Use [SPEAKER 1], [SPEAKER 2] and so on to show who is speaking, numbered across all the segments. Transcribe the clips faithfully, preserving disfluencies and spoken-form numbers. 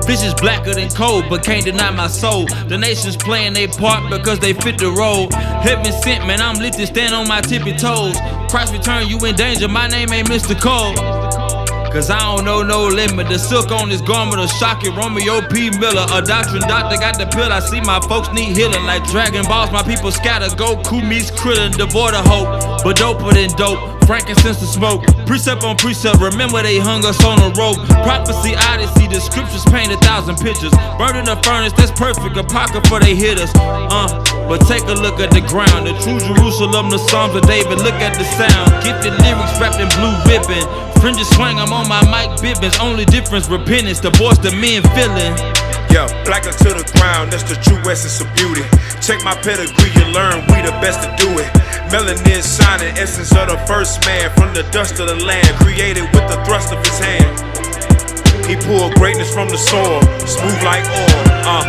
[SPEAKER 1] This is blacker than coal, but can't deny my soul. The nation's playing their part because they fit the role. Heaven sent, man, I'm lit to stand on my tippy toes. Christ return, you in danger, my name ain't Mister Cole. Cause I don't know no limit. The silk on his garment will shock it. Romeo P. Miller, a doctrine doctor got the pill. I see my folks need healing like Dragon Balls. My people scatter. Goku meets Krillin, devoid of hope, but doper than dope. Frankincense to smoke, precept on precept. Remember they hung us on a rope. Prophecy, odyssey, the scriptures paint a thousand pictures. Burned in the furnace, that's perfect. Apocrypha, they hit us. Uh, but take a look at the ground. The true Jerusalem, the Psalms of David. Look at the sound. Gifted lyrics wrapped in blue ribbon. Fringes swing, I'm on my mic Bibbins. Only difference, repentance. The voice the men feeling.
[SPEAKER 2] Yo, blacker to the ground, that's the true essence of beauty. Check my pedigree, you learn we the best to do it. Melanin shining, essence of the first man. From the dust of the land, created with the thrust of his hand. He pulled greatness from the soil, smooth like oil. Uh.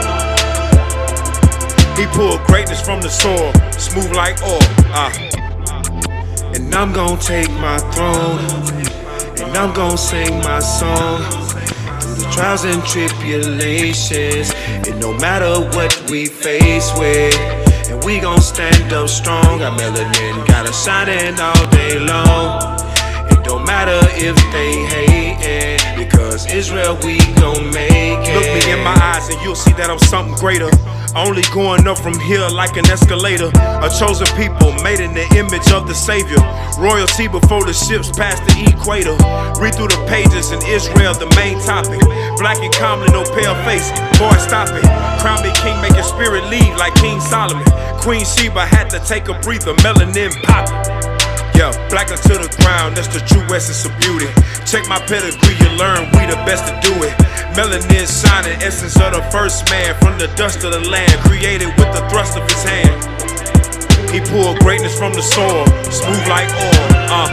[SPEAKER 2] He pulled greatness from the soil, smooth like oil. Uh. And I'm gonna take my throne, and I'm gonna sing my song. Through the trials and tribulations, and no matter what we face with, and we gon' stand up strong. Our melanin got us shining all day long. It don't matter if they hatin', because Israel we gon' make it. Look me in my eyes and you'll see that I'm something greater. Only going up from here like an escalator. A chosen people made in the image of the Savior. Royalty before the ships passed the equator. Read through the pages in Israel, the main topic. Black and calmly, no pale face. Boy, stop it. Crown me king, make your spirit leave like King Solomon. Queen Sheba had to take a breather, melanin pop. Yeah, blacker to the ground, that's the true essence of beauty. Check my pedigree, you learn we the best to do it. Melanin shining, essence of the first man. From the dust of the land, created with the thrust of his hand. He pulled greatness from the soil, smooth like oil. Uh.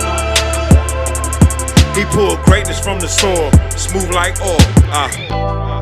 [SPEAKER 2] He pulled greatness from the soil, smooth like oil. Uh.